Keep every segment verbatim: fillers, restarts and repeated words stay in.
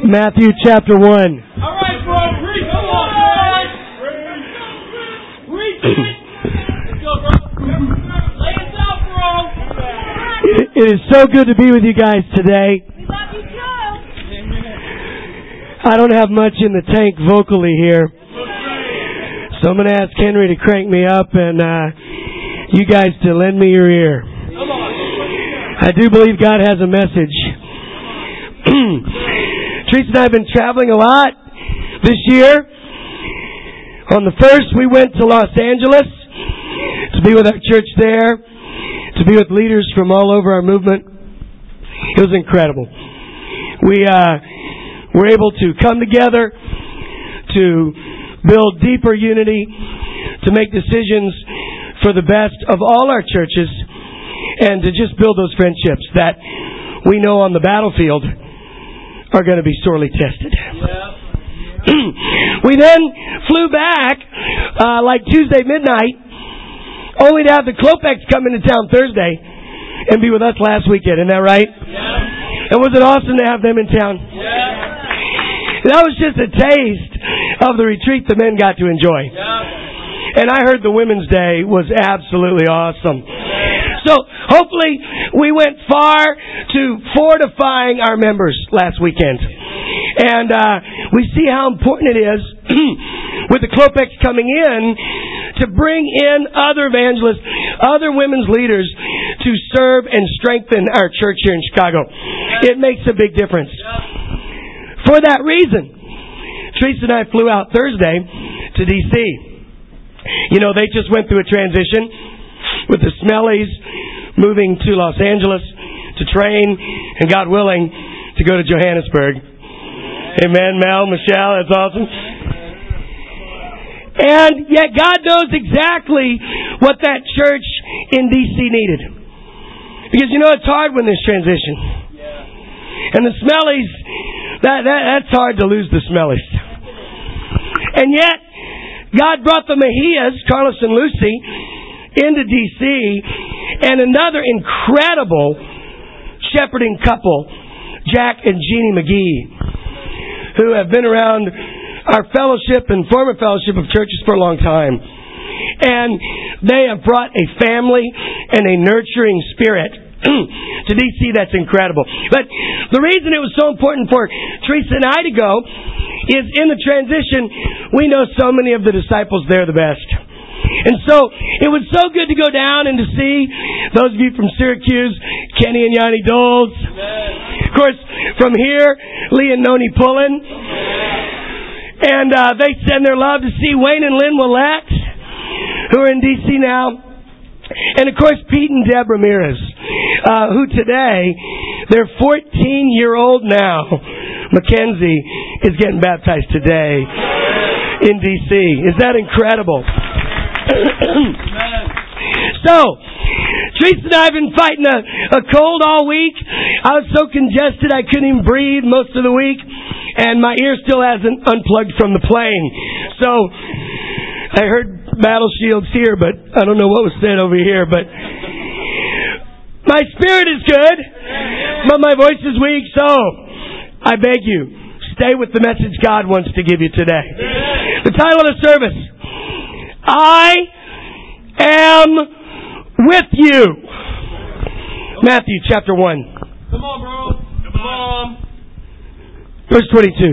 Matthew chapter one. All right, bro. Read. Come on, boys. Read. Let's go, bro. Lay us out, bro. It is so good to be with you guys today. We love you, too. I don't have much in the tank vocally here, so I'm going to ask Henry to crank me up and uh, you guys to lend me your ear. I do believe God has a message. Teresa and I have been traveling a lot this year. On the first, we went to Los Angeles to be with our church there, to be with leaders from all over our movement. It was incredible. We uh, were able to come together to build deeper unity, to make decisions for the best of all our churches, and to just build those friendships that we know on the battlefield are going to be sorely tested. Yeah. We then flew back uh, like Tuesday midnight, only to have the Klopex come into town Thursday and be with us last weekend. Isn't that right? Yeah. And was it awesome to have them in town? Yeah. That was just a taste of the retreat the men got to enjoy. Yeah. And I heard the Women's Day was absolutely awesome. So, hopefully, we went far to fortifying our members last weekend. And uh, we see how important it is, with the Klopex coming in, to bring in other evangelists, other women's leaders, to serve and strengthen our church here in Chicago. It makes a big difference. For that reason, Teresa and I flew out Thursday to D C You know, they just went through a transition with the Smellies moving to Los Angeles to train, and God willing, to go to Johannesburg. Amen, Mel, Michelle, that's awesome. And yet God knows exactly what that church in D C needed. Because, you know, it's hard when there's transition. And the Smellies, that, that that's hard to lose the Smellies. And yet, God brought the Mejias, Carlos and Lucy, into D C, and another incredible shepherding couple, Jack and Jeannie McGee, who have been around our fellowship and former fellowship of churches for a long time. And they have brought a family and a nurturing spirit to D C that's incredible. But the reason it was so important for Teresa and I to go is in the transition, we know so many of the disciples there the best. And so, it was so good to go down and to see those of you from Syracuse, Kenny and Yanni Doles. Of course, from here, Lee and Noni Pullen. And uh, they send their love to see Wayne and Lynn Willette, who are in D C now. And of course, Pete and Deb Ramirez, uh, who today, their fourteen-year-old now, Mackenzie, is getting baptized today in D C Is that incredible? So, Teresa and I have been fighting a, a cold all week. I was so congested I couldn't even breathe most of the week. And my ear still hasn't unplugged from the plane. So, I heard battle shields here, but I don't know what was said over here. But my spirit is good, but my voice is weak. So, I beg you, stay with the message God wants to give you today. The title of the service, I am with you. Matthew chapter one. Come on, bro. Come on. Verse twenty-two.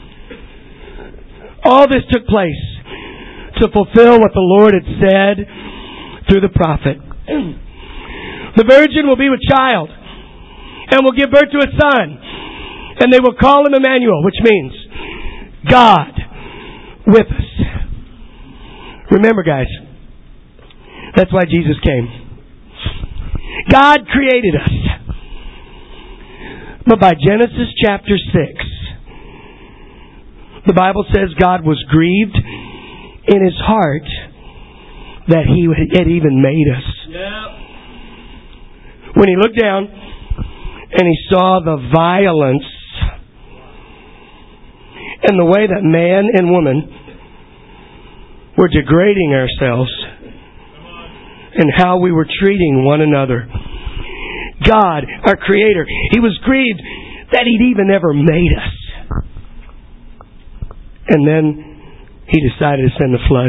All this took place to fulfill what the Lord had said through the prophet. The virgin will be with child and will give birth to a son, and they will call him Emmanuel, which means God with us. Remember, guys, that's why Jesus came. God created us. But by Genesis chapter six, the Bible says God was grieved in His heart that He had even made us. Yeah. When He looked down and He saw the violence and the way that man and woman were degrading ourselves and how we were treating one another. God, our Creator, He was grieved that He'd even ever made us. And then He decided to send the flood.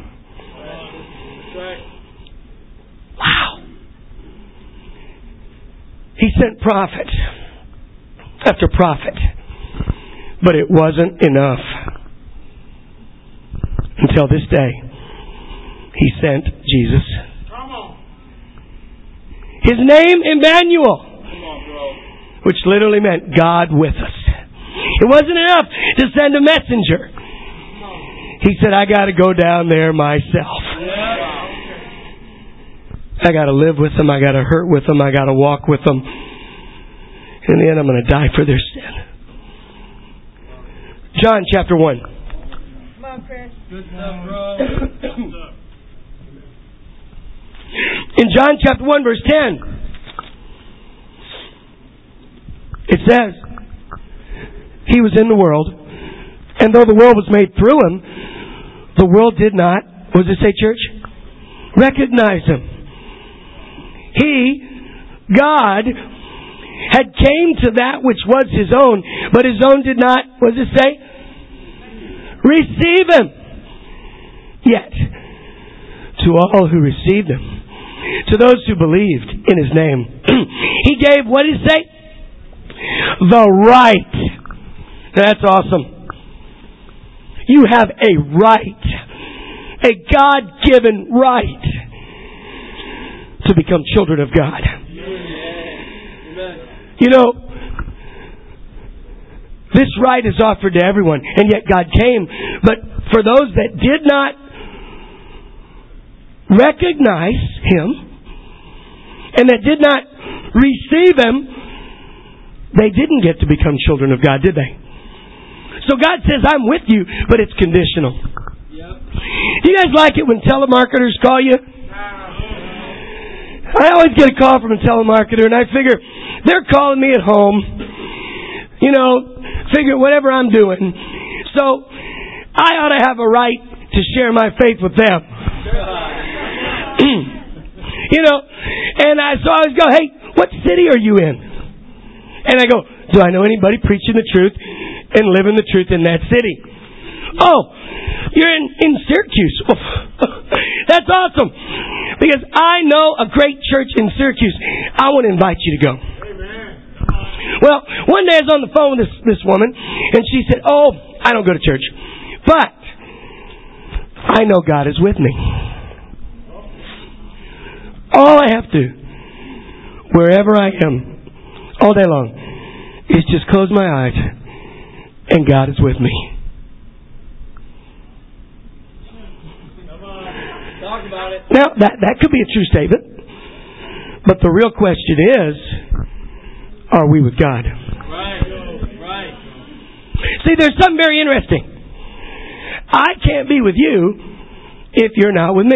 Wow. He sent prophet after prophet. But it wasn't enough. Until this day, He sent Jesus. His name, Emmanuel, which literally meant God with us. It wasn't enough to send a messenger. He said, I got to go down there myself. I got to live with them. I got to hurt with them. I got to walk with them. In the end, I'm going to die for their sin. John chapter one. Come on, Chris. Good stuff, bro. In John chapter one, verse ten, it says, He was in the world, and though the world was made through Him, the world did not, what does it say, church? Recognize Him. He, God, had came to that which was His own, but His own did not, what does it say? Receive Him. Yet, to all who received Him, to those who believed in His name, He gave, what did He say? The right. That's awesome. You have a right, a God-given right to become children of God. You know, this right is offered to everyone, and yet God came. But for those that did not recognize Him and that did not receive Him, they didn't get to become children of God, did they? So God says, I'm with you, but it's conditional. Yep. Do you guys like it when telemarketers call you? I always get a call from a telemarketer, and I figure they're calling me at home. You know, figure whatever I'm doing. So I ought to have a right to share my faith with them. You know, and I so I always go, hey, what city are you in? And I go, do I know anybody preaching the truth and living the truth in that city? Oh, you're in, in Syracuse. That's awesome. Because I know a great church in Syracuse. I want to invite you to go. Well, one day I was on the phone with this, this woman, and she said, oh, I don't go to church, but I know God is with me. All I have to, wherever I am, all day long, is just close my eyes, and God is with me. Come on, talk about it. Now, that, that could be a true statement, but the real question is, are we with God? Right, right. See, there's something very interesting. I can't be with you if you're not with me.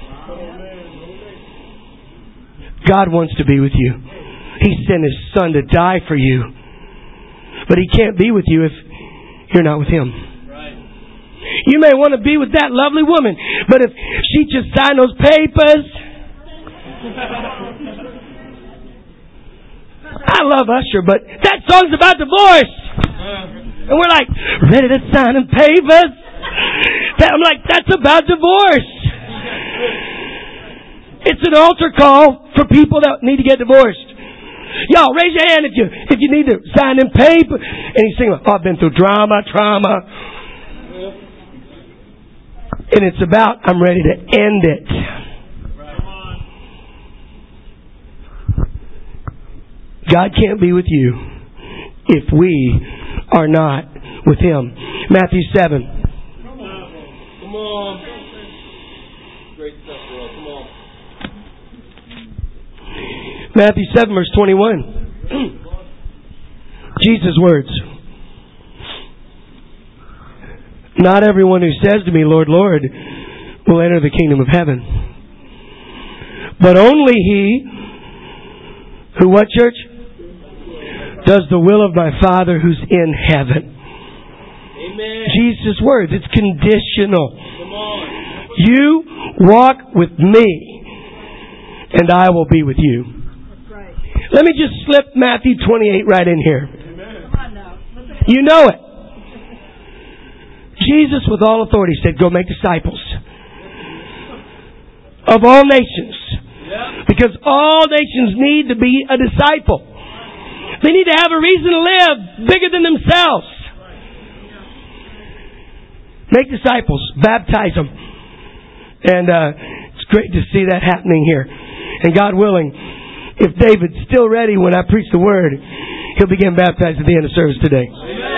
God wants to be with you. He sent His Son to die for you. But He can't be with you if you're not with Him. Right. You may want to be with that lovely woman, but if she just signed those papers... I love Usher, but that song's about divorce. And we're like, ready to sign them papers? I'm like, that's about divorce. It's an altar call for people that need to get divorced. Y'all, raise your hand if you if you need to sign them papers. And he's singing, oh, I've been through drama, trauma. And it's about, I'm ready to end it. God can't be with you if we are not with Him. Matthew seven. Come on. Come on. Great stuff, bro. Come on. Matthew seven, verse twenty-one. Jesus' words. Not everyone who says to me, Lord, Lord, will enter the kingdom of heaven, but only he who, what, church? Does the will of my Father who's in heaven. Amen. Jesus' words. It's conditional. Come on. You walk with me, and I will be with you. That's right. Let me just slip Matthew twenty-eight right in here. Come on now. You know it. Jesus, with all authority, said, go make disciples of all nations. Because all nations need to be a disciple. They need to have a reason to live bigger than themselves. Make disciples. Baptize them. And uh, it's great to see that happening here. And God willing, if David's still ready when I preach the Word, he'll begin baptized at the end of service today.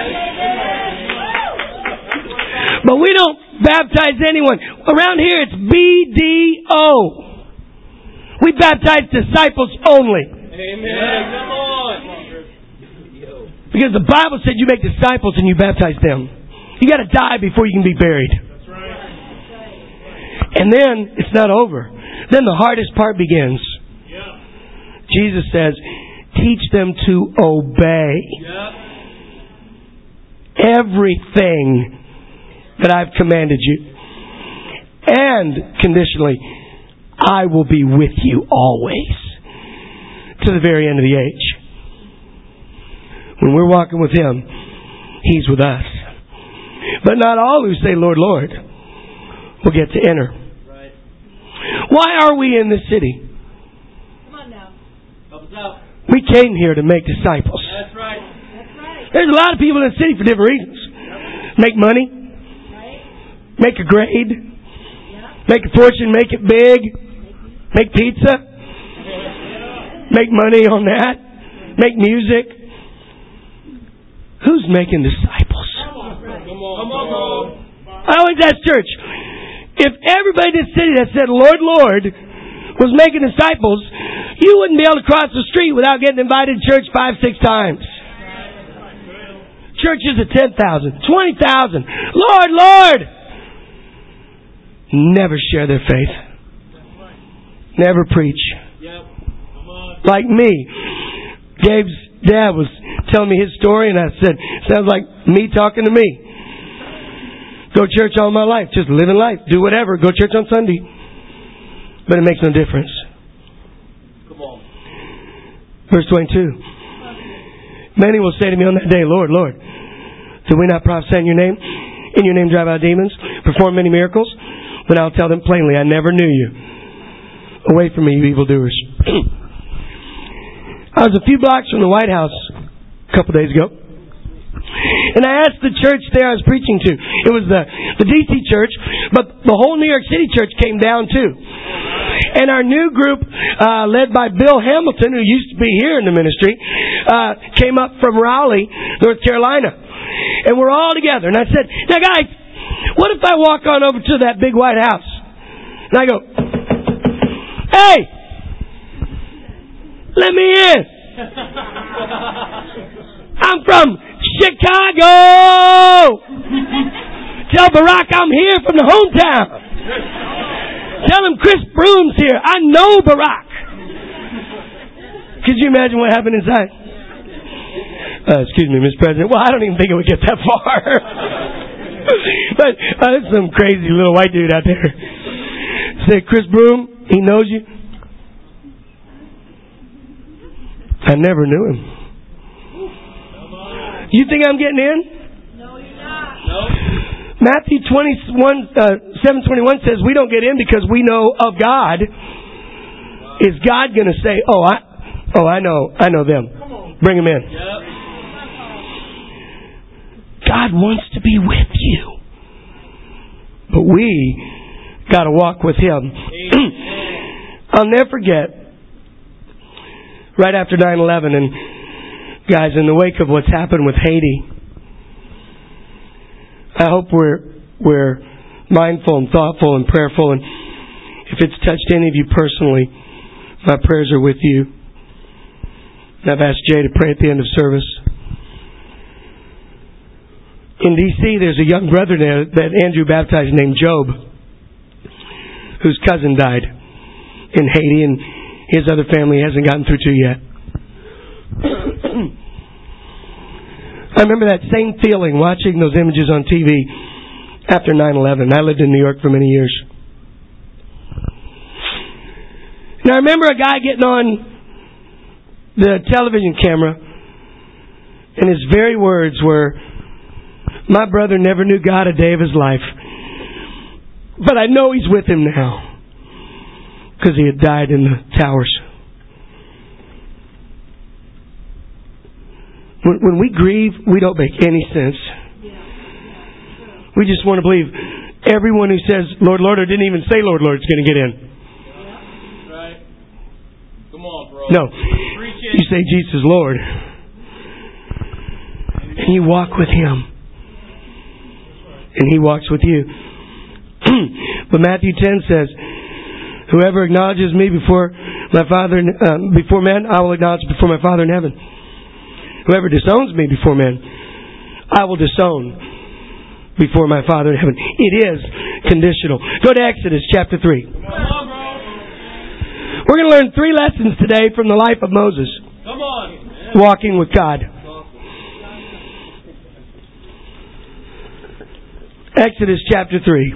But we don't baptize anyone. Around here it's B D O. We baptize disciples only. Amen. Come on. Because the Bible said you make disciples and you baptize them. You got to die before you can be buried. That's right. And then it's not over. Then the hardest part begins. Yeah. Jesus says, teach them to obey Yeah. everything that I've commanded you. And conditionally, I will be with you always to the very end of the age. When we're walking with Him, He's with us. But not all who say, Lord, Lord, will get to enter. Right. Why are we in this city? Come on now. Help us out. We came here to make disciples. That's right. That's right. There's a lot of people in the city for different reasons. Make money. Right? Make a grade. Yeah. Make a fortune. Make it big. Make pizza. Make money on that. Make music. Who's making disciples? Come on. Come on. Come on. I always ask church, if everybody in this city that said, Lord, Lord, was making disciples, you wouldn't be able to cross the street without getting invited to church five, six times. Churches of ten thousand, twenty thousand. Lord, Lord! Never share their faith. Never preach. Yep. Come on. Like me. Gabe's dad was telling me his story, and I said, sounds like me talking to me. Go to church all my life. Just living life. Do whatever. Go to church on Sunday. But it makes no difference. Come on. Verse twenty-two. Many will say to me on that day, Lord, Lord, did we not prophesy in your name? In your name drive out demons? Perform many miracles? Then I'll tell them plainly, I never knew you. Away from me, you evildoers. I was a few blocks from the White House a couple days ago. And I asked the church there I was preaching to. It was the, the D C church, but the whole New York City church came down too. And our new group, uh, led by Bill Hamilton, who used to be here in the ministry, uh, came up from Raleigh, North Carolina. And we're all together. And I said, now guys, what if I walk on over to that big White House? And I go, hey, let me in. I'm from Chicago. Tell Barack I'm here from the hometown. Tell him Chris Broome's here. I know Barack. Could you imagine what happened inside? Uh, excuse me, Mister President. Well, I don't even think it would get that far. But uh, there's some crazy little white dude out there. Say, Chris Broome, he knows you. I never knew him. You think I'm getting in? No, you're not. No. Matthew twenty-one, uh, seven twenty-one says we don't get in because we know of God. Is God going to say, oh, I, oh, I know, I know them. Bring them in. Yep. God wants to be with you. But we got to walk with Him. I'll never forget, right after nine eleven, and guys, in the wake of what's happened with Haiti, I hope we're we're mindful and thoughtful and prayerful. And if it's touched any of you personally, my prayers are with you. And I've asked Jay to pray at the end of service. In D C, there's a young brother there that Andrew baptized named Job, whose cousin died in Haiti, and his other family hasn't gotten through to yet. I remember that same feeling watching those images on T V after nine eleven. I lived in New York for many years. And I remember a guy getting on the television camera, and his very words were, My brother never knew God a day of his life. But I know he's with him now. Because he had died in the towers. When, when we grieve, we don't make any sense. We just want to believe everyone who says, Lord, Lord, or didn't even say, Lord, Lord, is going to get in. Right. Come on, bro. No. You say Jesus is Lord. And you walk with Him. And He walks with you. But Matthew ten says, whoever acknowledges me before my Father, uh, before men, I will acknowledge before my Father in heaven. Whoever disowns me before men, I will disown before my Father in heaven. It is conditional. Go to Exodus chapter three. Come on, bro. We're going to learn three lessons today from the life of Moses. Come on. Walking with God. Exodus chapter three.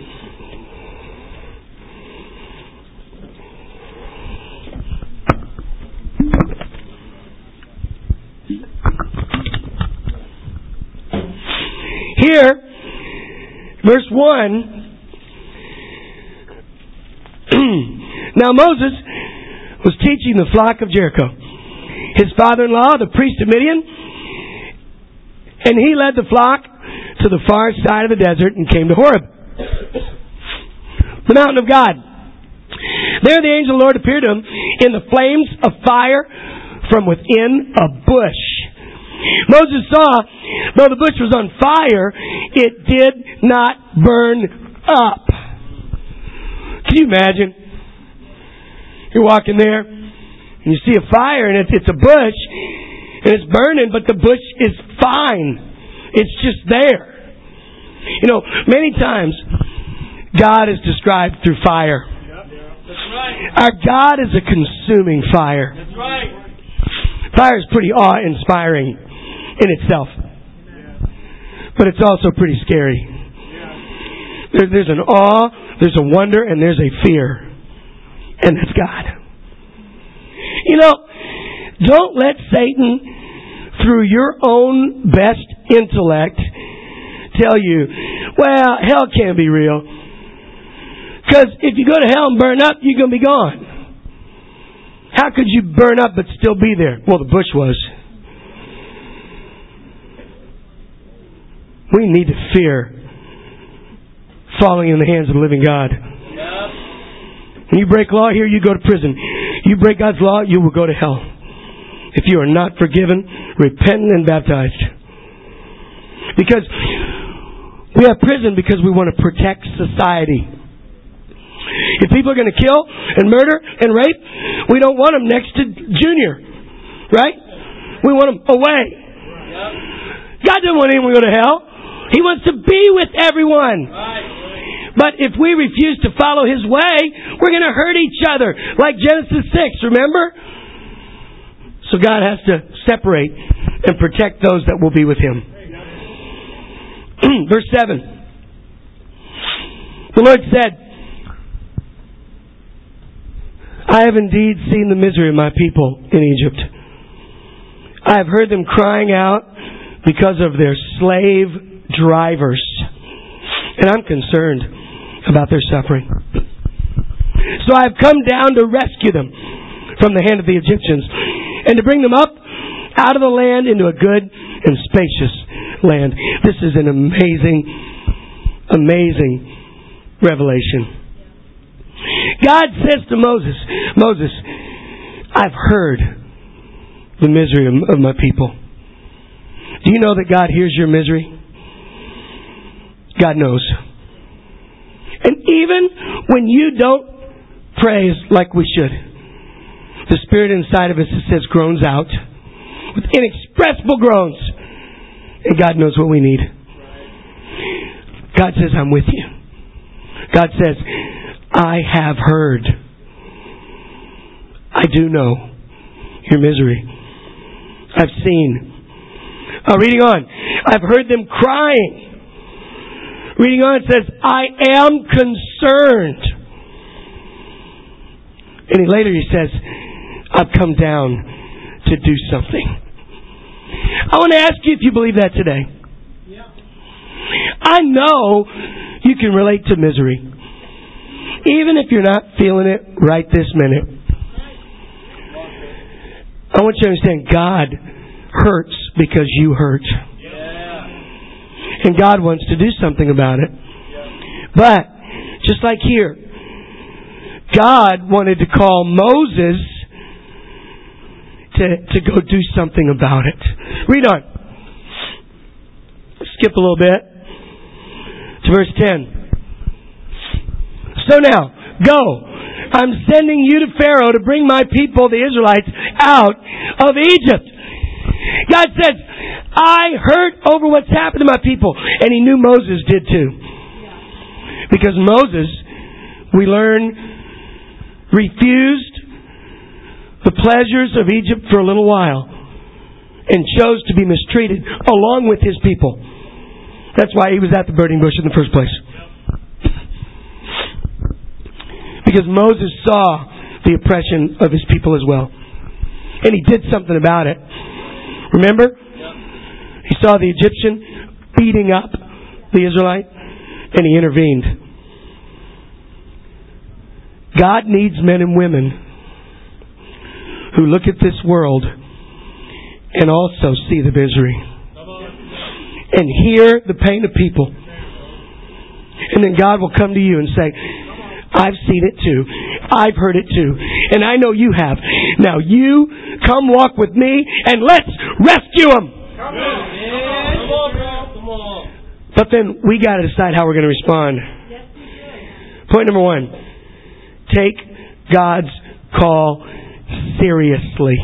Here, verse one. Now Moses was teaching the flock of Jericho. His father-in-law, the priest of Midian, and he led the flock to the far side of the desert and came to Horeb, the mountain of God. There the angel of the Lord appeared to him in the flames of fire from within a bush. Moses saw, though the bush was on fire, it did not burn up. Can you imagine? You're walking there, and you see a fire, and it's, it's a bush, and it's burning, but the bush is fine. It's just there. You know, many times, God is described through fire. That's right. Our God is a consuming fire. That's right. Fire is pretty awe-inspiring in itself. But it's also pretty scary. There, there's an awe, there's a wonder, and there's a fear. And that's God. You know, don't let Satan, through your own best intellect, tell you, well, hell can't be real. Because if you go to hell and burn up, you're going to be gone. How could you burn up but still be there? Well, the bush was. We need to fear falling in the hands of the living God. When you break law here, you go to prison. You break God's law, you will go to hell. If you are not forgiven, repentant, and baptized. Because we have prison because we want to protect society. If people are going to kill and murder and rape, we don't want them next to Junior. Right? We want them away. God doesn't want anyone to go to hell. He wants to be with everyone. But if we refuse to follow His way, we're going to hurt each other. Like Genesis six, remember? So God has to separate and protect those that will be with Him. Verse seven. The Lord said, I have indeed seen the misery of my people in Egypt. I have heard them crying out because of their slave drivers. And I'm concerned about their suffering. So I have come down to rescue them from the hand of the Egyptians and to bring them up out of the land into a good and spacious land. This is an amazing, amazing revelation. God says to Moses, Moses, I've heard the misery of my people. Do you know that God hears your misery? God knows. And even when you don't praise like we should, the Spirit inside of us, it says, groans out with inexpressible groans. And God knows what we need. God says, I'm with you. God says, I have heard. I do know your misery. I've seen. Uh, reading on. I've heard them crying. Reading on, it says, I am concerned. And later he says, I've come down to do something. I want to ask you if you believe that today. Yeah. I know you can relate to misery. Even if you're not feeling it right this minute. I want you to understand God hurts because you hurt. And God wants to do something about it. But, just like here, God wanted to call Moses to, to go do something about it. Read on. Skip a little bit to verse ten. So now, go. I'm sending you to Pharaoh to bring my people, the Israelites, out of Egypt. God says, I hurt over what's happened to my people. And He knew Moses did too. Because Moses, we learn, refused the pleasures of Egypt for a little while and chose to be mistreated along with his people. That's why he was at the burning bush in the first place. Because Moses saw the oppression of his people as well. And he did something about it. Remember? He saw the Egyptian beating up the Israelite and he intervened. God needs men and women who look at this world and also see the misery and hear the pain of people. And then God will come to you and say, I've seen it too. I've heard it too. And I know you have. Now you come walk with me and let's rescue them. Come on, come on. But then we got to decide how we're going to respond. Point number one. Take God's call seriously.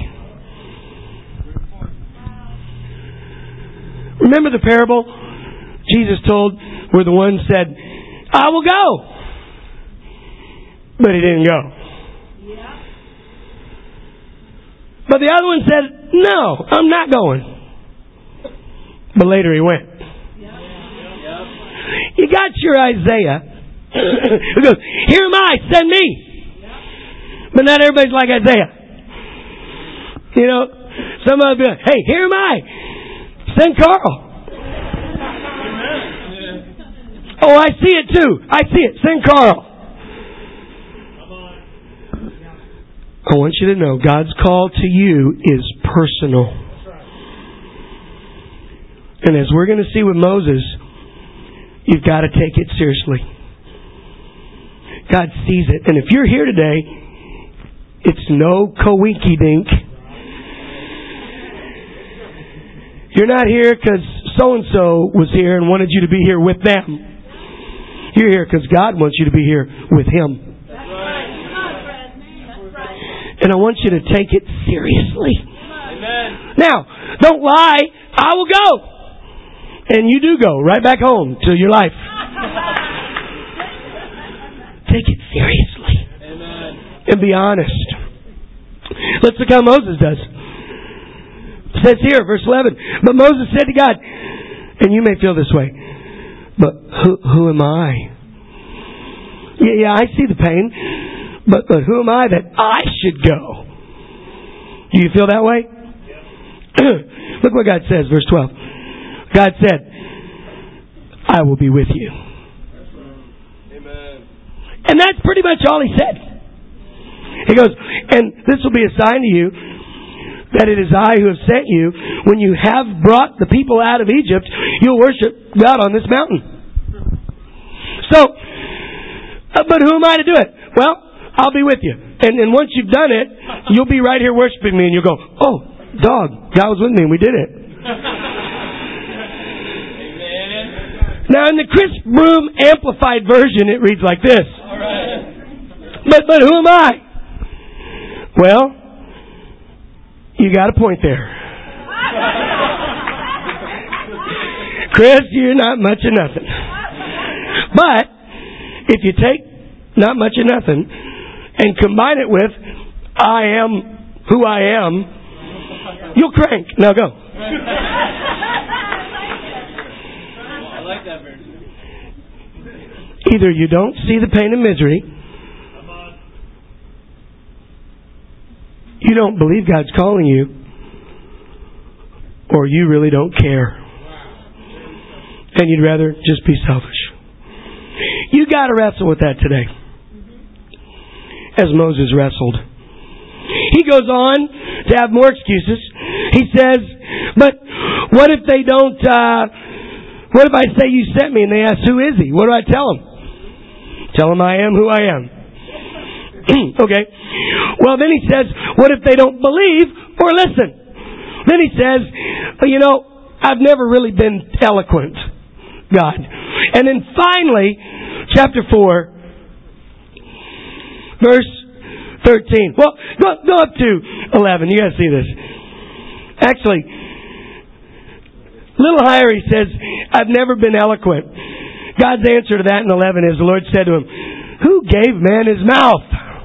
Remember the parable Jesus told where the one said, I will go. But he didn't go. But the other one said, no, I'm not going. But later he went. You got your Isaiah who goes, here am I, send me. But not everybody's like Isaiah. You know, some of them be like, hey, here am I, send Carl. Oh, I see it too. I see it. Send Carl. I want you to know God's call to you is personal. And as we're going to see with Moses, you've got to take it seriously. God sees it. And if you're here today, it's no coinky-dink. You're not here because so-and-so was here and wanted you to be here with them. You're here because God wants you to be here with Him. And I want you to take it seriously. Amen. Now, don't lie. I will go. And you do go right back home to your life. Take it seriously. Amen. And be honest. Let's look how Moses does. It says here, verse eleven, but Moses said to God, and you may feel this way, but who, who am I? Yeah, yeah, I see the pain. But, but who am I that I should go? Do you feel that way? Yeah. Look what God says, verse twelve. God said, I will be with you. Amen. And that's pretty much all He said. He goes, and this will be a sign to you that it is I who have sent you. When you have brought the people out of Egypt, you'll worship God on this mountain. So, but who am I to do it? Well, I'll be with you. And and once you've done it, you'll be right here worshiping me and you'll go, oh, dog, God was with me and we did it. Amen. Now in the Chris Broom Amplified version, it reads like this. All right. But, but who am I? Well, you got a point there. Chris, you're not much of nothing. But if you take not much of nothing and combine it with I am who I am, you'll crank. Now go. I like that version. Either you don't see the pain and misery, you don't believe God's calling you, or you really don't care. and you'd rather just be selfish. You got to wrestle with that today. As Moses wrestled. He goes on to have more excuses. He says, but what if they don't, uh, what if I say you sent me and they ask, who is he? What do I tell them? Tell them I am who I am. Okay. Well, then he says, what if they don't believe or listen? Then he says, well, you know, I've never really been eloquent, God. And then finally, chapter four, verse thirteen. Well, go, go up to eleven. You got to see this. Actually, a little higher he says, I've never been eloquent. God's answer to that in eleven is, the Lord said to him, who gave man his mouth?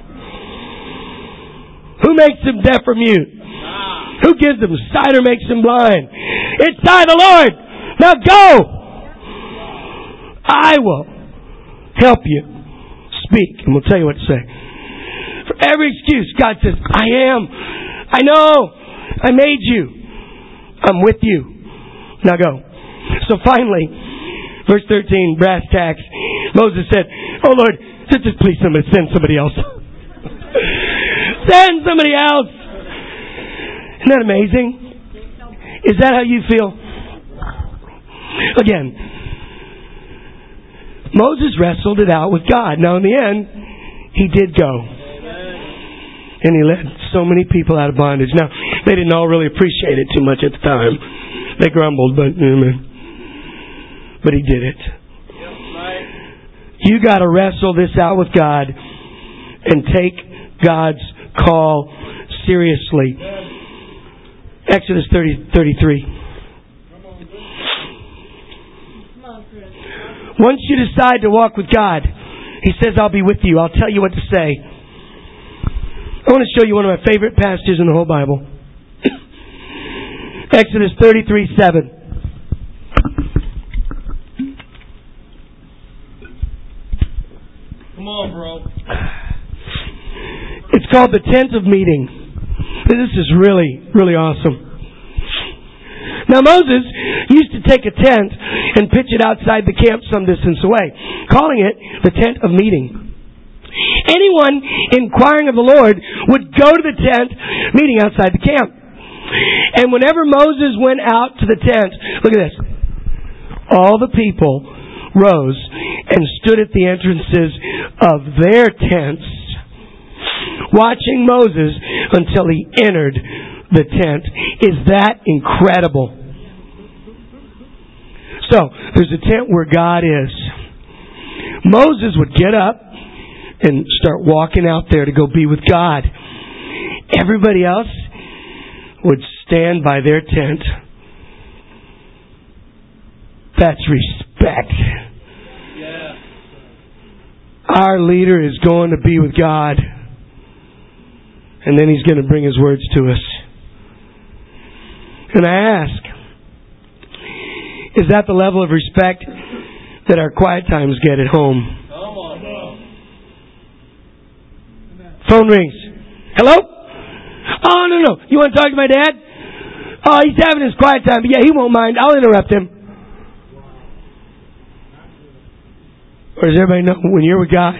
Who makes him deaf or mute? Who gives him sight or makes him blind? It's I, the Lord. Now go. I will help you speak, and we'll tell you what to say. For every excuse, God says, I am. I know. I made you. I'm with you. Now go. So finally, verse thirteen, brass tacks, Moses said, oh Lord, just please somebody, send somebody else. Send somebody else. Isn't that amazing? Is that how you feel? Again, Moses wrestled it out with God. Now in the end, he did go. And he led so many people out of bondage. Now, they didn't all really appreciate it too much at the time. They grumbled, but but he did it. You got to wrestle this out with God and take God's call seriously. Exodus thirty, thirty-three. Once you decide to walk with God, He says, I'll be with you. I'll tell you what to say. I want to show you one of my favorite passages in the whole Bible. Exodus thirty-three, seven. Come on, bro. It's called the Tent of Meeting. This is really, really awesome. Now Moses used to take a tent and pitch it outside the camp some distance away, calling it the Tent of Meeting. Anyone inquiring of the Lord would go to the tent meeting outside the camp. And whenever Moses went out to the tent, look at this. All the people rose and stood at the entrances of their tents, watching Moses until he entered the tent. Is that incredible? So, there's a tent where God is. Moses would get up and start walking out there to go be with God. Everybody else would stand by their tent. That's respect. Yeah. Our leader is going to be with God. And then he's going to bring his words to us. And I ask, is that the level of respect that our quiet times get at home? Come on, bro. Phone rings. Hello? Oh, no, no. You want to talk to my dad? Oh, he's having his quiet time. But yeah, he won't mind. I'll interrupt him. Or does everybody know when you're with God,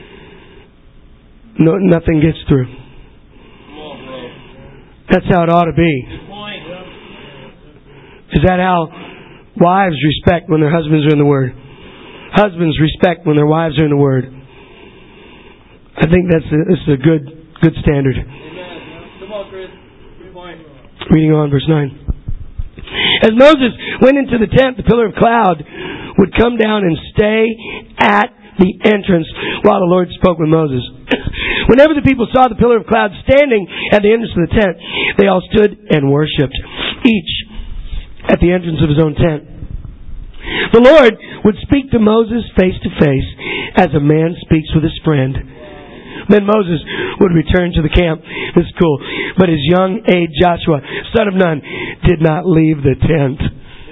no, nothing gets through? Come on, bro. That's how it ought to be. Good point. Is that how wives respect when their husbands are in the Word? Husbands respect when their wives are in the Word. I think that's a, this is a good good standard. Amen. Come on, Chris. Good point. Reading on verse nine. As Moses went into the tent, the pillar of cloud would come down and stay at the entrance while the Lord spoke with Moses. Whenever the people saw the pillar of cloud standing at the entrance of the tent, they all stood and worshipped, each at the entrance of his own tent. The Lord would speak to Moses face to face as a man speaks with his friend. Then Moses would return to the camp. This is cool. But his young aide Joshua, son of Nun, did not leave the tent.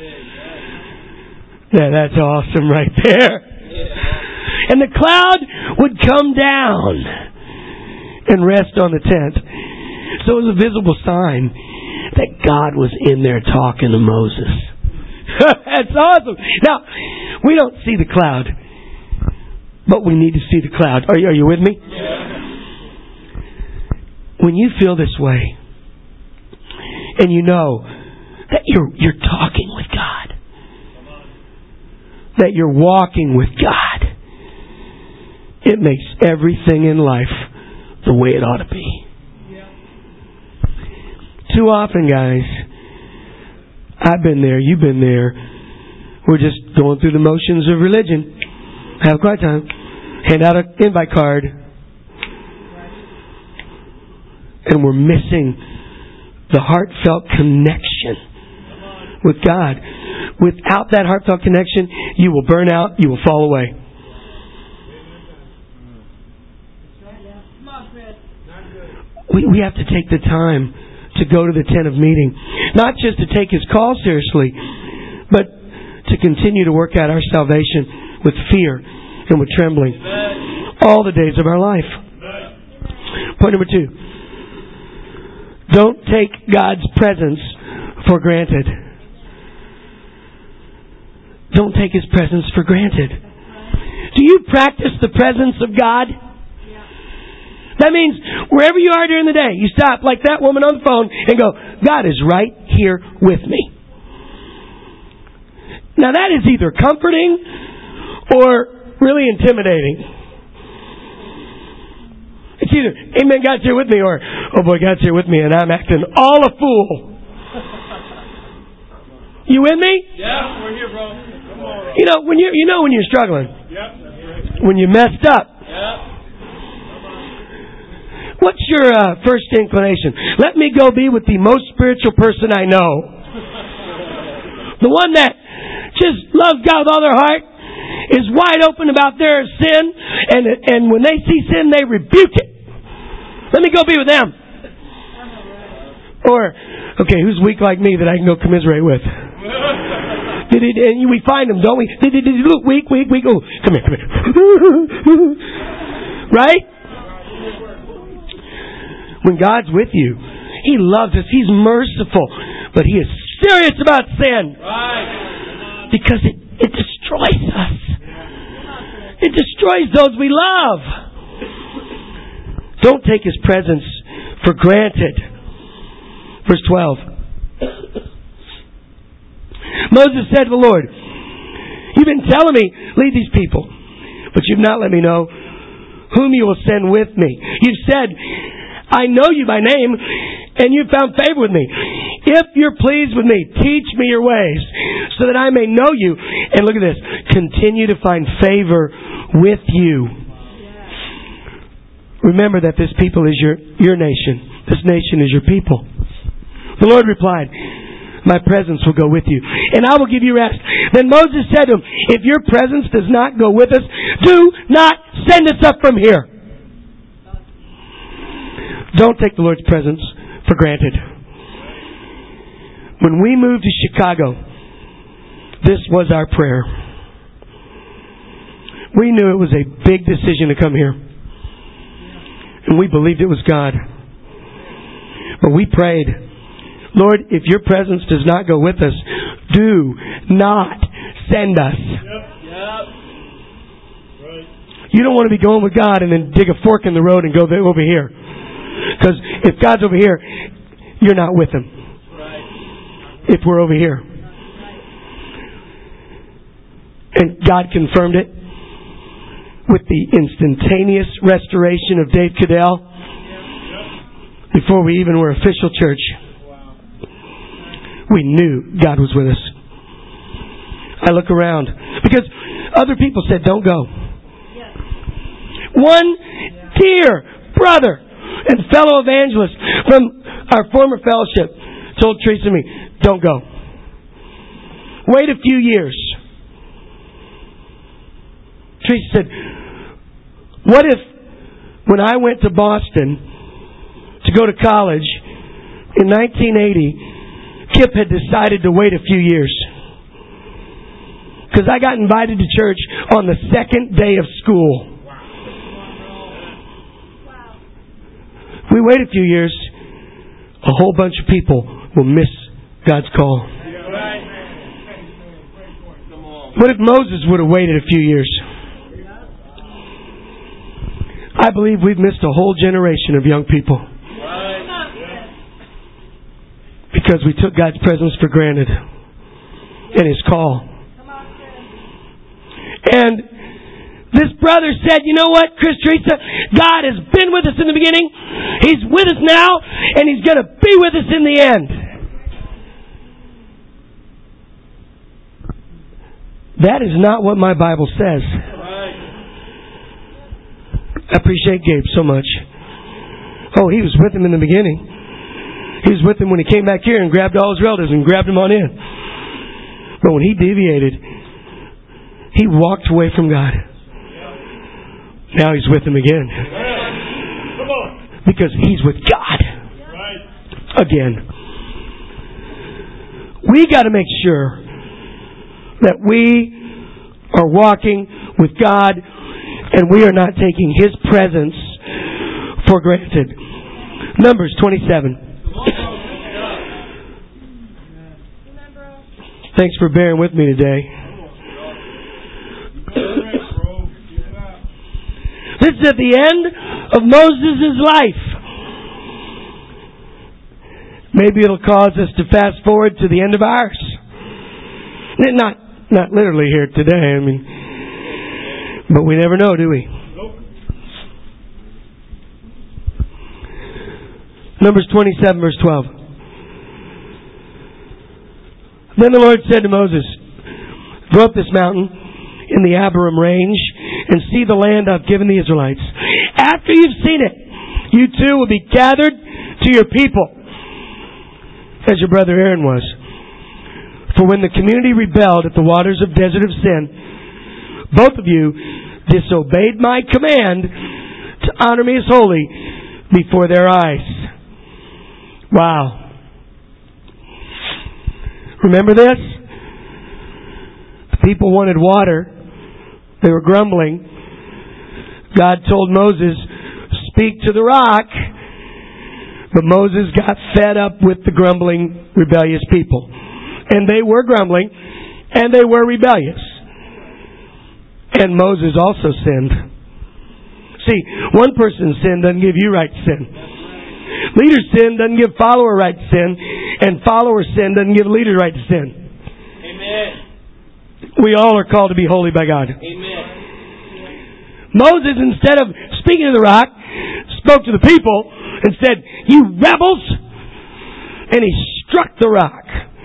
Yeah, that's awesome right there. And the cloud would come down and rest on the tent. So it was a visible sign that God was in there talking to Moses. That's awesome. Now, we don't see the cloud, but we need to see the cloud. Are you, are you with me? Yeah. When you feel this way, and you know that you're you're talking with God, that you're walking with God, it makes everything in life the way it ought to be. Yeah. Too often, guys, I've been there, you've been there, we're just going through the motions of religion. Have a quiet time. Hand out an invite card. And we're missing the heartfelt connection with God. Without that heartfelt connection, you will burn out, you will fall away. We, we have to take the time to go to the tent of meeting. Not just to take His call seriously, but to continue to work out our salvation with fear and with trembling all the days of our life. Point number two. Don't take God's presence for granted. Don't take His presence for granted. Do you practice the presence of God? That means wherever you are during the day, you stop like that woman on the phone and go, God is right here with me. Now that is either comforting or really intimidating. It's either, amen, God's here with me, or, oh boy, God's here with me and I'm acting all a fool. You with me? Yeah, we're here, bro. Come on. You know, when you you know when you're struggling. Yep. When you messed up. Yep. What's your uh, first inclination? Let me go be with the most spiritual person I know. The one that just loves God with all their heart, is wide open about their sin, and and when they see sin, they rebuke it. Let me go be with them. Or, okay, who's weak like me that I can go commiserate with? Did it, and we find them, don't we? Did it, did it look weak, weak, weak? Oh, come here, come here. Right? When God's with you, He loves us. He's merciful. But He is serious about sin. Right. Because it, it destroys us. It destroys those we love. Don't take His presence for granted. Verse twelve. Moses said to the Lord, You've been telling me, lead these people, but you've not let me know whom you will send with me. You've said, I know you by name, and you've found favor with me. If you're pleased with me, teach me your ways, so that I may know you. And look at this. Continue to find favor with you. Remember that this people is your, your nation. This nation is your people. The Lord replied, My presence will go with you, and I will give you rest. Then Moses said to him, If your presence does not go with us, do not send us up from here. Don't take the Lord's presence for granted. When we moved to Chicago, this was our prayer. We knew it was a big decision to come here. And we believed it was God. But we prayed, Lord, if your presence does not go with us, do not send us. Yep. Yep. Right. You don't want to be going with God and then dig a fork in the road and go over here. Because if God's over here, you're not with Him. Right. If we're over here. And God confirmed it with the instantaneous restoration of Dave Cadell before we even were official church. Wow. We knew God was with us. I look around because other people said, don't go. One dear brother and fellow evangelist from our former fellowship told Teresa and me, don't go. Wait a few years. Teresa said, what if when I went to Boston to go to college in nineteen eighty, Kip had decided to wait a few years? Because I got invited to church on the second day of school. If we wait a few years, a whole bunch of people will miss God's call. What if Moses would have waited a few years? I believe we've missed a whole generation of young people. Because we took God's presence for granted. And His call. And this brother said, you know what, Chris Teresa? God has been with us in the beginning. He's with us now. And He's going to be with us in the end. That is not what my Bible says. I appreciate Gabe so much. Oh, he was with him in the beginning. He was with him when he came back here and grabbed all his relatives and grabbed them on in. But when he deviated, he walked away from God. Now He's with him again. Because he's with God. Again. We got to make sure that we are walking with God and we are not taking His presence for granted. Numbers twenty-seven. Thanks for bearing with me today. This is at the end of Moses' life. Maybe it'll cause us to fast forward to the end of ours. Not, not literally here today, I mean, but we never know, do we? Numbers twenty-seven, verse twelve. Then the Lord said to Moses, go up this mountain in the Abiram range and see the land I've given the Israelites. After you've seen it, you too will be gathered to your people, as your brother Aaron was. For when the community rebelled at the waters of Desert of Sin, both of you disobeyed my command to honor me as holy before their eyes. Wow. Remember this? The people wanted water. They were grumbling. God told Moses, speak to the rock. But Moses got fed up with the grumbling, rebellious people. And they were grumbling, and they were rebellious. And Moses also sinned. See, one person's sin doesn't give you right to sin. Leader's sin doesn't give follower right to sin, and follower's sin doesn't give leader right to sin. Amen. We all are called to be holy by God. Amen. Moses, instead of speaking to the rock, spoke to the people and said, you rebels! And he struck the rock.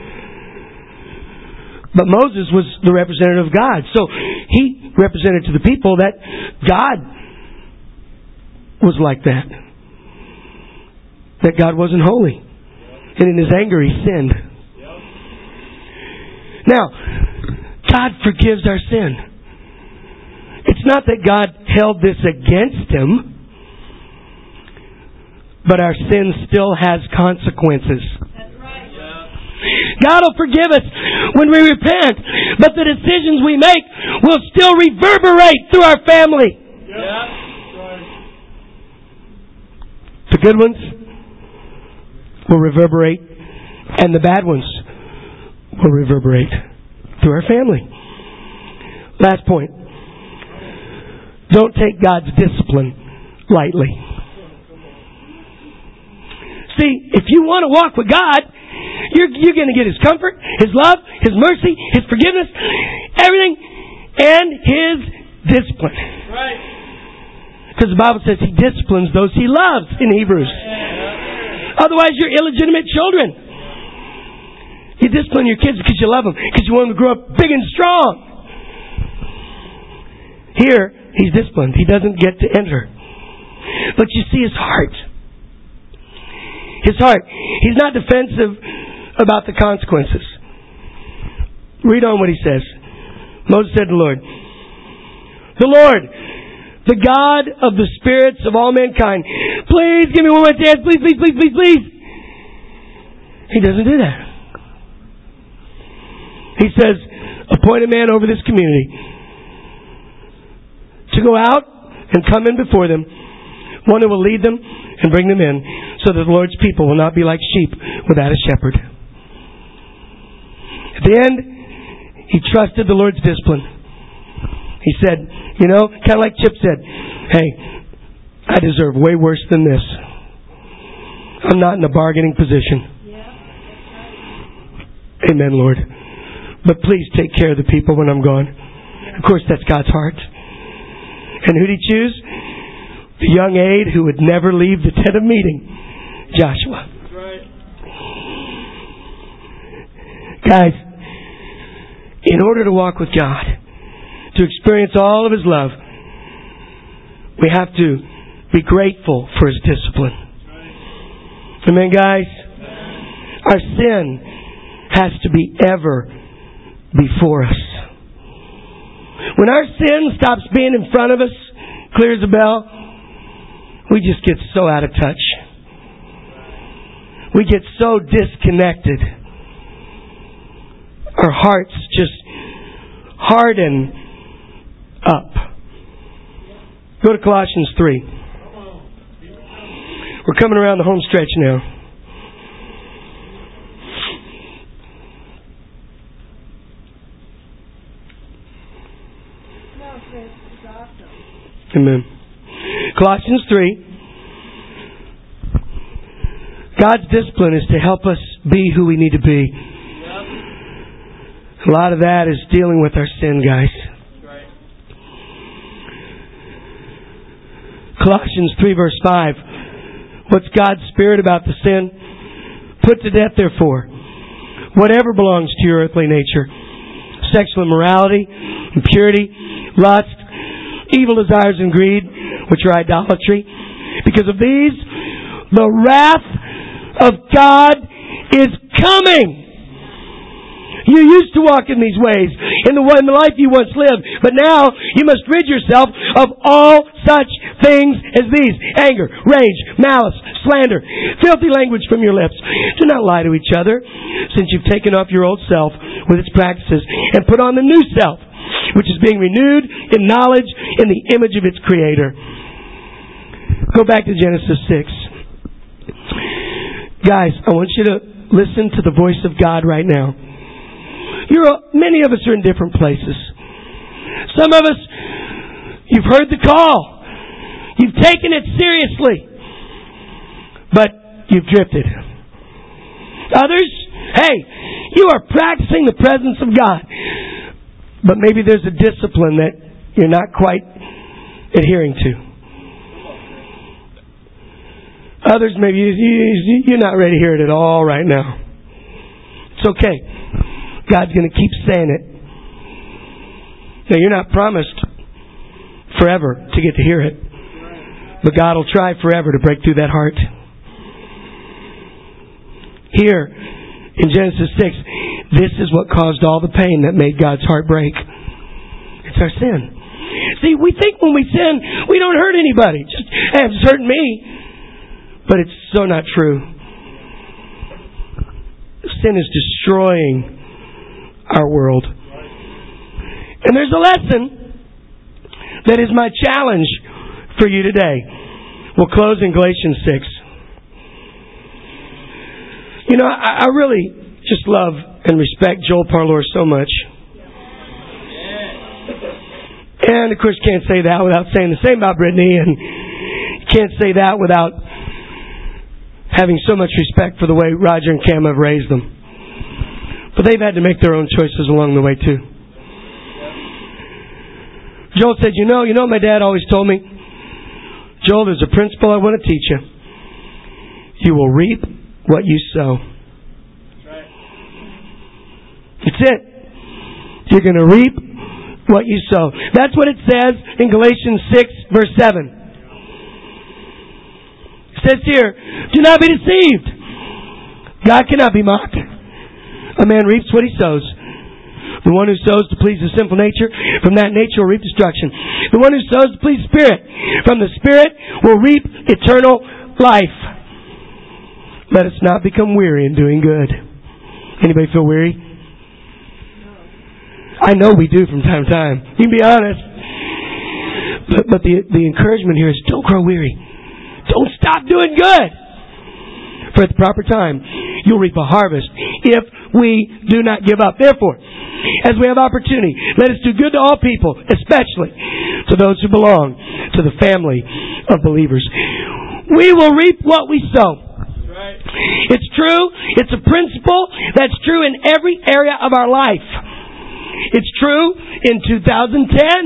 But Moses was the representative of God. So he represented to the people that God was like that. That God wasn't holy. And in His anger He sinned. Now, God forgives our sin. It's not that God held this against Him, but our sin still has consequences. God will forgive us when we repent, but the decisions we make will still reverberate through our family. Yeah. The good ones will reverberate, and the bad ones will reverberate through our family. Last point. Don't take God's discipline lightly. See, if you want to walk with God, You're, you're going to get His comfort, His love, His mercy, His forgiveness, everything, and His discipline. Right. Because the Bible says He disciplines those He loves in Hebrews. Otherwise, you're illegitimate children. You discipline your kids because you love them, because you want them to grow up big and strong. Here, He's disciplined. He doesn't get to enter. But you see His heart. His heart. He's not defensive about the consequences. Read on what he says. Moses said to the Lord, the Lord, the God of the spirits of all mankind, please give me one more chance, please, please, please, please, please. He doesn't do that. He says, appoint a man over this community to go out and come in before them, one who will lead them and bring them in, so that the Lord's people will not be like sheep without a shepherd. At the end, He trusted the Lord's discipline. He said, you know, kind of like Chip said, hey, I deserve way worse than this. I'm not in a bargaining position. Amen, Lord. But please take care of the people when I'm gone. Of course, that's God's heart. And who did he choose? The young aide who would never leave the tent of meeting, Joshua. That's right. Guys, in order to walk with God, to experience all of His love, we have to be grateful for His discipline. Amen, guys? Our sin has to be ever before us. When our sin stops being in front of us, clear as a bell, we just get so out of touch. We get so disconnected. Our hearts just harden up. Go to Colossians three. We're coming around the home stretch now. Amen. Colossians three. God's discipline is to help us be who we need to be. A lot of that is dealing with our sin, guys. Colossians three verse five. What's God's Spirit about the sin? Put to death, therefore, whatever belongs to your earthly nature. Sexual immorality, impurity, lust, evil desires and greed, which are idolatry. Because of these, the wrath of God is coming. You used to walk in these ways, in the, in the life you once lived, but now you must rid yourself of all such things as these: anger, rage, malice, slander, filthy language from your lips. Do not lie to each other, since you've taken off your old self with its practices and put on the new self, which is being renewed in knowledge in the image of its Creator. Go back to Genesis six. Guys, I want you to listen to the voice of God right now. You're, many of us are in different places. Some of us, you've heard the call. You've taken it seriously. But you've drifted. Others, hey, you are practicing the presence of God. But maybe there's a discipline that you're not quite adhering to. Others, maybe you're not ready to hear it at all right now. It's okay. God's going to keep saying it. Now, you're not promised forever to get to hear it. But God will try forever to break through that heart. Here, in Genesis six, this is what caused all the pain that made God's heart break. It's our sin. See, we think when we sin, we don't hurt anybody. Just, hey, I'm just hurting me. But it's so not true. Sin is destroying our world. And there's a lesson that is my challenge for you today. We'll close in Galatians six. You know, I, I really just love and respect Joel Parlour so much. And of course can't say that without saying the same about Brittany, and can't say that without having so much respect for the way Roger and Cam have raised them. But they've had to make their own choices along the way too. Joel said, you know, you know what my dad always told me? Joel, there's a principle I want to teach you. You will reap what you sow. That's it. You're going to reap what you sow. That's what it says in Galatians six verse seven. It says here, do not be deceived. God cannot be mocked. A man reaps what he sows. The one who sows to please the sinful nature, from that nature will reap destruction. The one who sows to please the Spirit, from the Spirit will reap eternal life. Let us not become weary in doing good. Anybody feel weary? I know we do from time to time. You can be honest. But, but the, the encouragement here is don't grow weary. Don't stop doing good. For at the proper time, you'll reap a harvest if we do not give up. Therefore, as we have opportunity, let us do good to all people, especially to those who belong to the family of believers. We will reap what we sow. It's true. It's a principle that's true in every area of our life. It's true in two thousand ten.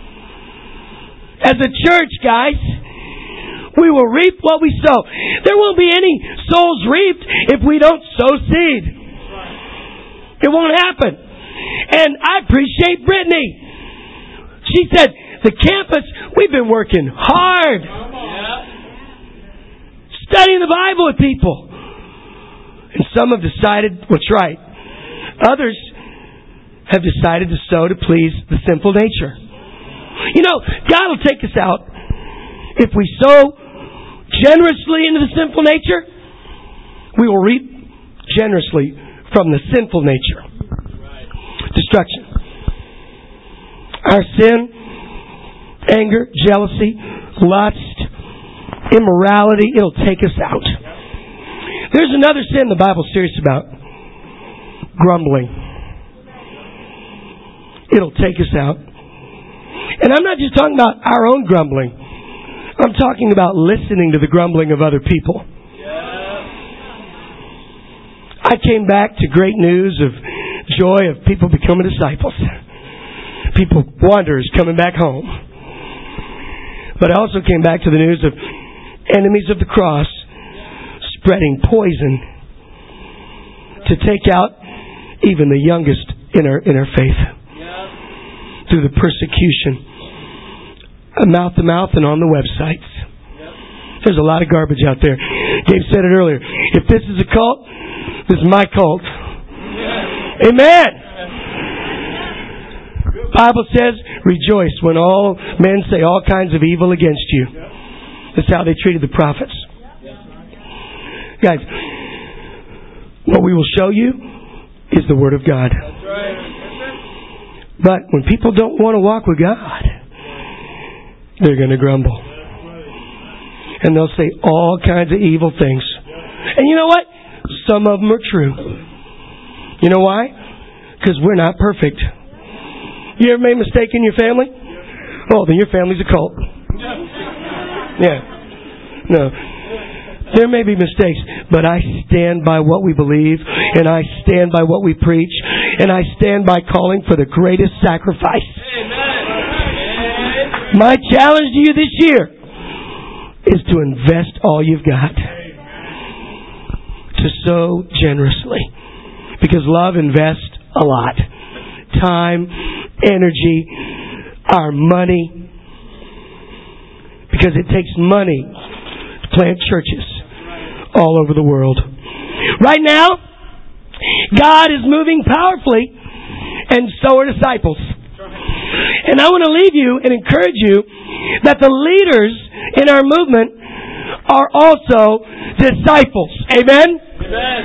As a church, guys, we will reap what we sow. There won't be any souls reaped if we don't sow seed. It won't happen. And I appreciate Brittany. She said, the campus, we've been working hard. Studying the Bible with people. And some have decided what's right. Others have decided to sow to please the sinful nature. You know, God will take us out if we sow generously into the sinful nature. We will reap generously from the sinful nature. Destruction. Our sin, anger, jealousy, lust, immorality, it'll take us out. There's another sin the Bible's serious about. Grumbling. It'll take us out. And I'm not just talking about our own grumbling. I'm talking about listening to the grumbling of other people. I came back to great news of joy of people becoming disciples. People, wanderers, coming back home. But I also came back to the news of enemies of the cross spreading poison to take out even the youngest in our, in our faith. Through the persecution. Mouth to mouth and on the websites. There's a lot of garbage out there. Dave said it earlier. If this is a cult, this is my cult. Amen. Bible says, rejoice when all men say all kinds of evil against you. That's how they treated the prophets. Guys, what we will show you is the Word of God. But when people don't want to walk with God, they're going to grumble. And they'll say all kinds of evil things. And you know what? Some of them are true. You know why? Because we're not perfect. You ever made a mistake in your family? Oh, then your family's a cult. Yeah. No. There may be mistakes, but I stand by what we believe, and I stand by what we preach, and I stand by calling for the greatest sacrifice. My challenge to you this year is to invest all you've got. To sow generously. Because love invests a lot. Time, energy, our money. Because it takes money to plant churches all over the world. Right now, God is moving powerfully, and so are disciples. And I want to leave you and encourage you that the leaders in our movement are also disciples. Amen? Amen.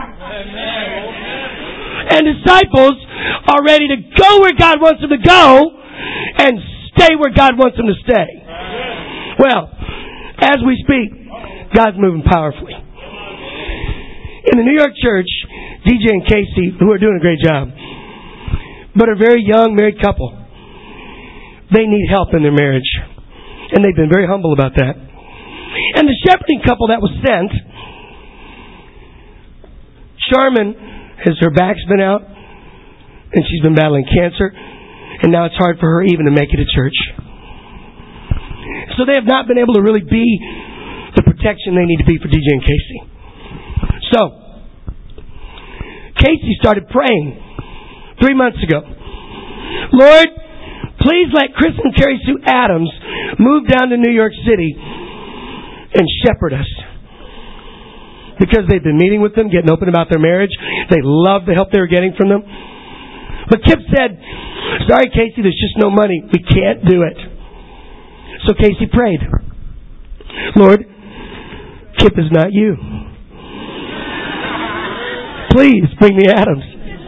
And disciples are ready to go where God wants them to go and stay where God wants them to stay. Well, as we speak, God's moving powerfully. In the New York church, D J and Casey, who are doing a great job, but are a very young married couple, they need help in their marriage. And they've been very humble about that. And the shepherding couple that was sent, Charmin, has her back's been out, and she's been battling cancer, and now it's hard for her even to make it to church. So they have not been able to really be the protection they need to be for D J and Casey. So, Casey started praying three months ago. Lord, please let Chris and Carrie Sue Adams move down to New York City and shepherd us. Because they've been meeting with them, getting open about their marriage. They love the help they were getting from them. But Kip said, sorry, Casey, there's just no money. We can't do it. So Casey prayed, Lord, Kip is not you. Please bring me Adams.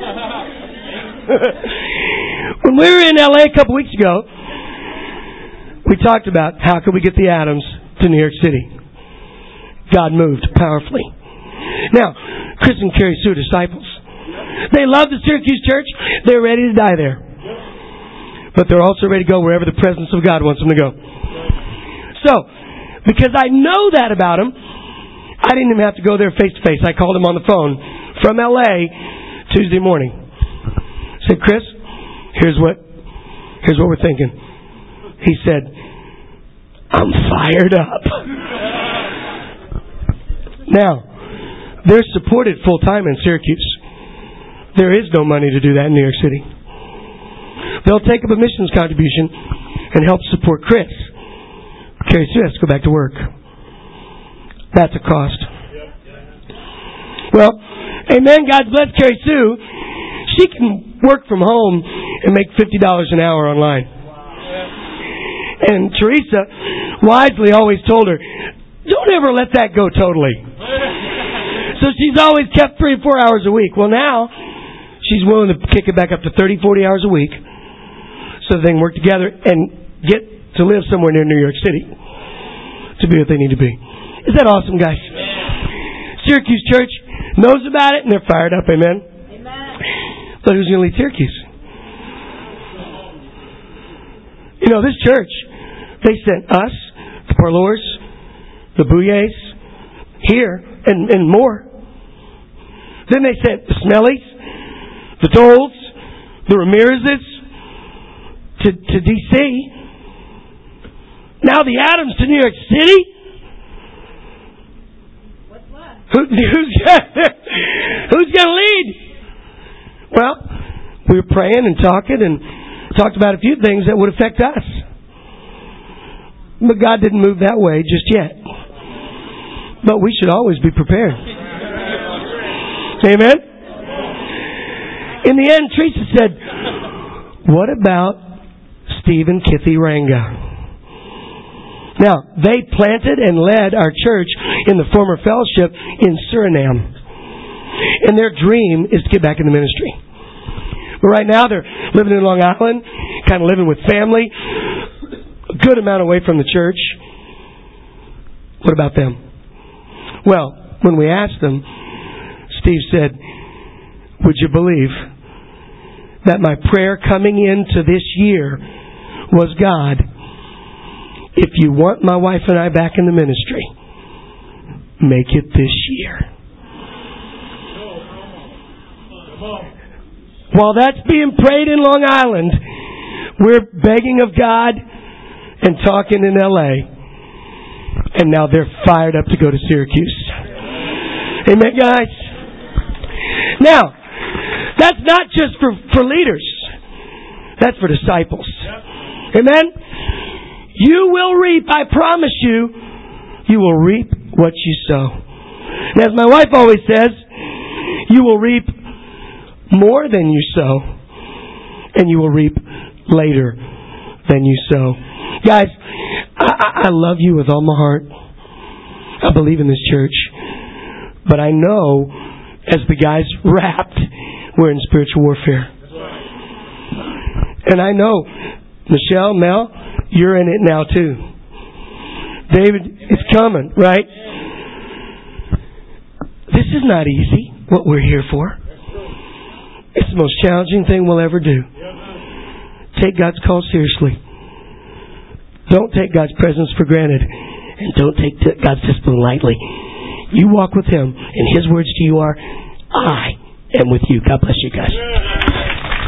When we were in L A a couple weeks ago, we talked about how could we get the Adams to New York City. God moved powerfully. Now, Chris and Carrie Sue are disciples. They love the Syracuse church. They're ready to die there. But they're also ready to go wherever the presence of God wants them to go. So, because I know that about them, I didn't even have to go there face to face. I called him on the phone from L A Tuesday morning. I said, Chris, here's what, here's what we're thinking. He said, I'm fired up. Now, they're supported full time in Syracuse. There is no money to do that in New York City. They'll take up a missions contribution and help support Chris. Carrie Sue has to go back to work. That's a cost. Well, amen. God bless Carrie Sue. She can work from home and make fifty dollars an hour online. And Teresa wisely always told her, don't ever let that go totally. So she's always kept three or four hours a week. Well, now she's willing to kick it back up to thirty, forty hours a week so they can work together and get to live somewhere near New York City to be what they need to be. Is that awesome, guys? Syracuse Church knows about it and they're fired up. Amen? Amen. But who's going to lead Syracuse? You know, this church, they sent us, the Parlors, the Bouilles, here, and, and more. Then they sent the Smellies, the Doles, the Ramirez's to, to D C Now the Adams to New York City. What's left? Who, who's who's going to lead? Well, we were praying and talking and talked about a few things that would affect us. But God didn't move that way just yet. But we should always be prepared. Amen? In the end, Teresa said, what about Steve and Kithy Ranga? Now, they planted and led our church in the former fellowship in Suriname. And their dream is to get back in the ministry. But right now, they're living in Long Island, kind of living with family, a good amount away from the church. What about them? Well, when we asked them, Steve said, would you believe that my prayer coming into this year was, God, if you want my wife and I back in the ministry, make it this year. While that's being prayed in Long Island, we're begging of God and talking in L A And now they're fired up to go to Syracuse. Amen, guys? Now, that's not just for, for leaders. That's for disciples. Amen? You will reap, I promise you, you will reap what you sow. And as my wife always says, you will reap more than you sow, and you will reap later than you sow. Guys, I, I love you with all my heart. I believe in this church. But I know, as the guys rapped, we're in spiritual warfare. And I know, Michelle, Mel, you're in it now too. David, it's coming, right? This is not easy, what we're here for. It's the most challenging thing we'll ever do. Take God's call seriously. Don't take God's presence for granted. And don't take God's discipline lightly. You walk with Him, and His words to you are, I am with you. God bless you guys.